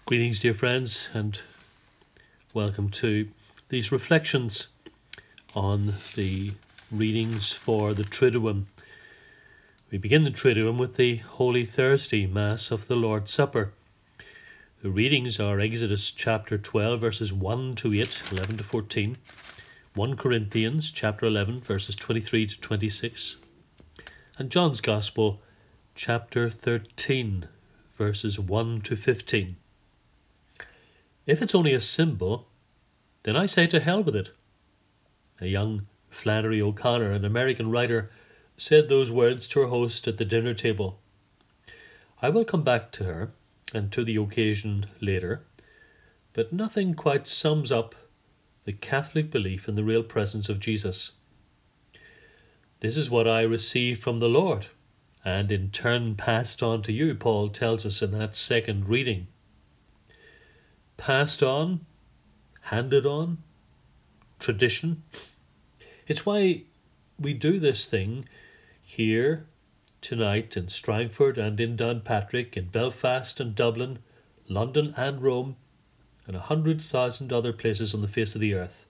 Greetings, dear friends, and welcome to these reflections on the readings for the Triduum. We begin the Triduum with the Holy Thursday Mass of the Lord's Supper. The readings are Exodus chapter 12, verses 1 to 8, 11 to 14, 1 Corinthians chapter 11, verses 23 to 26, and John's Gospel chapter 13, verses 1 to 15. If it's only a symbol, then I say to hell with it. A young Flannery O'Connor, an American writer, said those words to her host at the dinner table. I will come back to her and to the occasion later, but nothing quite sums up the Catholic belief in the real presence of Jesus. This is what I received from the Lord, and in turn passed on to you, Paul tells us in that second reading. Passed on, handed on, tradition. It's why we do this thing here tonight in Strangford and in Downpatrick, in Belfast and Dublin, London and Rome, and 100,000 other places on the face of the earth.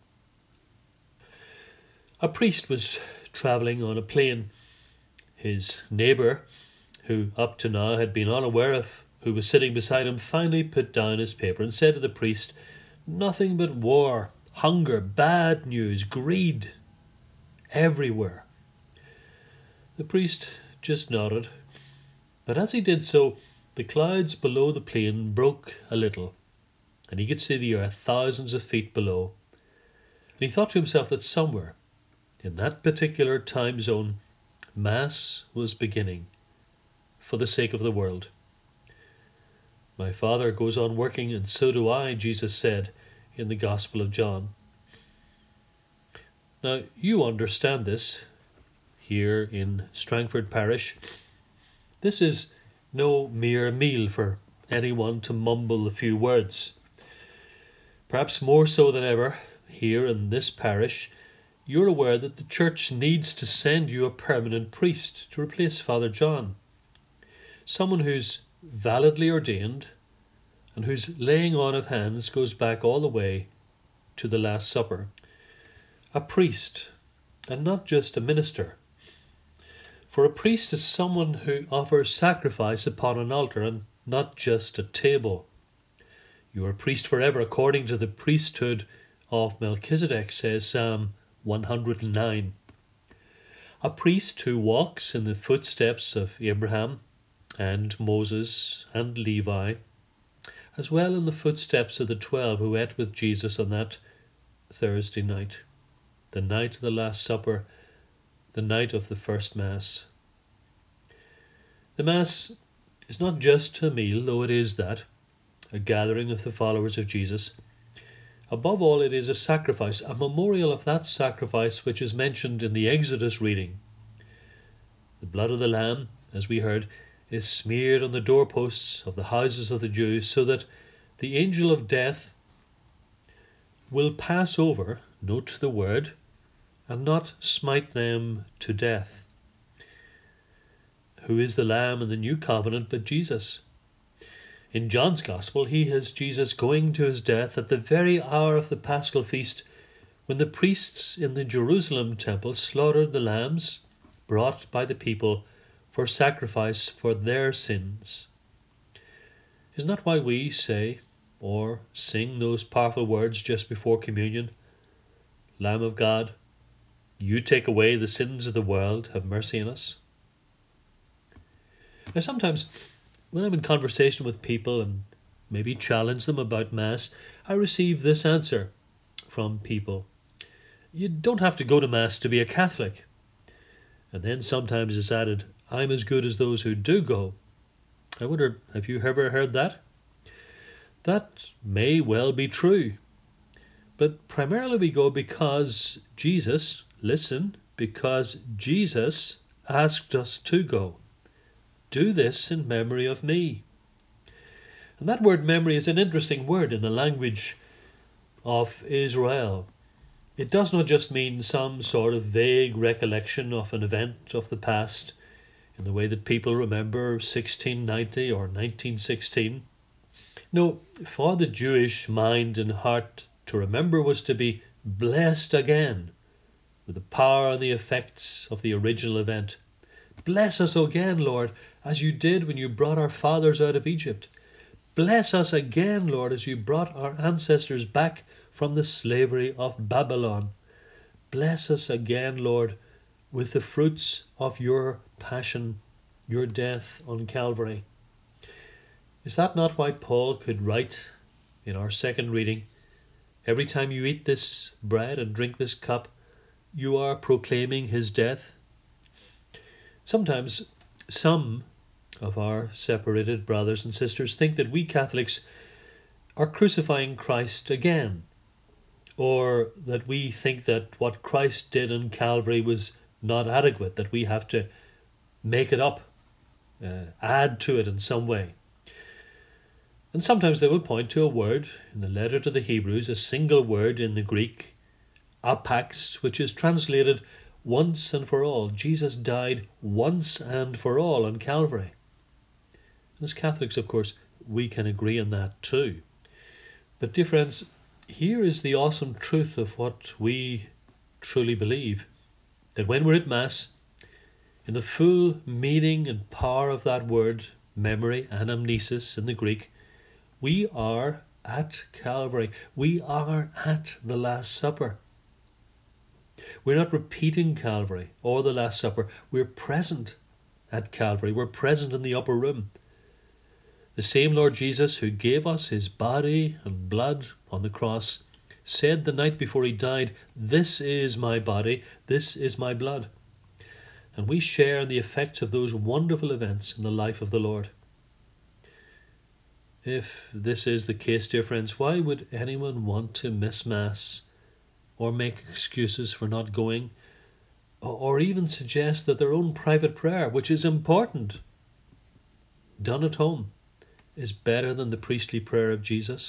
A priest was travelling on a plane. His neighbour, who up to now had been unaware of who was sitting beside him, finally put down his paper and said to the priest, "Nothing but war, hunger, bad news, greed, everywhere." The priest just nodded, but as he did so, the clouds below the plane broke a little, and he could see the earth thousands of feet below. And he thought to himself that somewhere, in that particular time zone, Mass was beginning, for the sake of the world. My Father goes on working, and so do I, Jesus said in the Gospel of John. Now, you understand this here in Strangford Parish. This is no mere meal for anyone to mumble a few words. Perhaps more so than ever, here in this parish, you're aware that the Church needs to send you a permanent priest to replace Father John. Someone who's validly ordained and whose laying on of hands goes back all the way to the Last Supper. A priest, and not just a minister. For a priest is someone who offers sacrifice upon an altar and not just a table. You are a priest forever according to the priesthood of Melchizedek, says Psalm 109. A priest who walks in the footsteps of Abraham and Moses and Levi, as well in the footsteps of the 12 who ate with Jesus on that Thursday night, the night of the Last Supper, the night of the first Mass. The Mass is not just a meal, though it is that, a gathering of the followers of Jesus. Above all, it is a sacrifice, a memorial of that sacrifice which is mentioned in the Exodus reading. The blood of the Lamb, as we heard, is smeared on the doorposts of the houses of the Jews so that the angel of death will pass over, note the word, and not smite them to death. Who is the Lamb in the New Covenant but Jesus? In John's Gospel, he has Jesus going to his death at the very hour of the Paschal feast, when the priests in the Jerusalem temple slaughtered the lambs brought by the people for sacrifice for their sins. Isn't that why we say or sing those powerful words just before communion? Lamb of God, you take away the sins of the world, have mercy on us. Now sometimes when I'm in conversation with people and maybe challenge them about Mass, I receive this answer from people. You don't have to go to Mass to be a Catholic. And then sometimes it's added, I'm as good as those who do go. I wonder, have you ever heard that? That may well be true. But primarily we go because Jesus, listen, because Jesus asked us to go. Do this in memory of me. And that word memory is an interesting word in the language of Israel. It does not just mean some sort of vague recollection of an event of the past in the way that people remember 1690 or 1916. No, for the Jewish mind and heart, to remember was to be blessed again with the power and the effects of the original event. Bless us again, Lord, as you did when you brought our fathers out of Egypt. Bless us again, Lord, as you brought our ancestors back from the slavery of Babylon. Bless us again, Lord, with the fruits of your passion, your death on Calvary. Is that not why Paul could write in our second reading, every time you eat this bread and drink this cup, you are proclaiming his death? Sometimes some of our separated brothers and sisters think that we Catholics are crucifying Christ again, or that we think that what Christ did on Calvary was not adequate, that we have to make it up, add to it in some way. And sometimes they will point to a word in the letter to the Hebrews, a single word in the Greek, apax, which is translated once and for all. Jesus died once and for all on Calvary. And as Catholics, of course, we can agree on that too. But dear friends, here is the awesome truth of what we truly believe, that when we're at Mass, in the full meaning and power of that word, memory, anamnesis in the Greek, we are at Calvary. We are at the Last Supper. We're not repeating Calvary or the Last Supper. We're present at Calvary. We're present in the upper room. The same Lord Jesus who gave us his body and blood on the cross said the night before he died, "This is my body, this is my blood." And we share in the effects of those wonderful events in the life of the Lord. If this is the case, dear friends, why would anyone want to miss Mass or make excuses for not going, or even suggest that their own private prayer, which is important, done at home, is better than the priestly prayer of Jesus?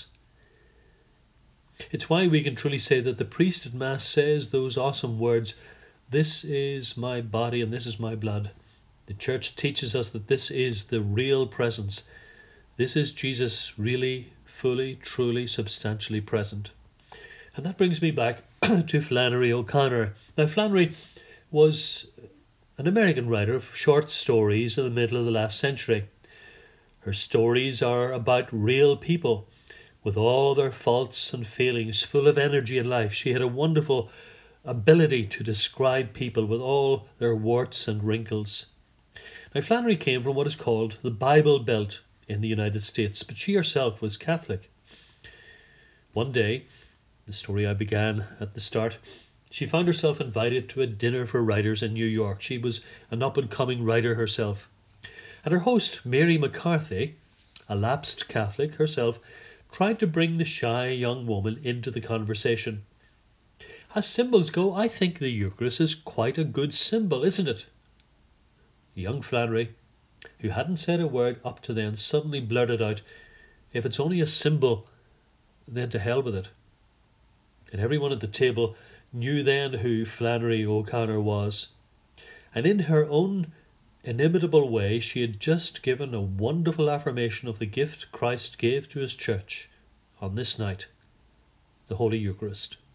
It's why we can truly say that the priest at Mass says those awesome words, "This is my body and this is my blood." The Church teaches us that this is the real presence. This is Jesus really, fully, truly, substantially present. And that brings me back to Flannery O'Connor. Now, Flannery was an American writer of short stories in the middle of the last century. Her stories are about real people with all their faults and failings, full of energy and life. She had a wonderful ability to describe people with all their warts and wrinkles. Now, Flannery came from what is called the Bible Belt in the United States, but she herself was Catholic. One day, the story I began at the start, she found herself invited to a dinner for writers in New York. She was an up-and-coming writer herself. And her host, Mary McCarthy, a lapsed Catholic herself, tried to bring the shy young woman into the conversation. As symbols go, I think the Eucharist is quite a good symbol, isn't it? Young Flannery, who hadn't said a word up to then, suddenly blurted out, "If it's only a symbol, then to hell with it." And everyone at the table knew then who Flannery O'Connor was. And in her own inimitable way, she had just given a wonderful affirmation of the gift Christ gave to his church on this night, the Holy Eucharist.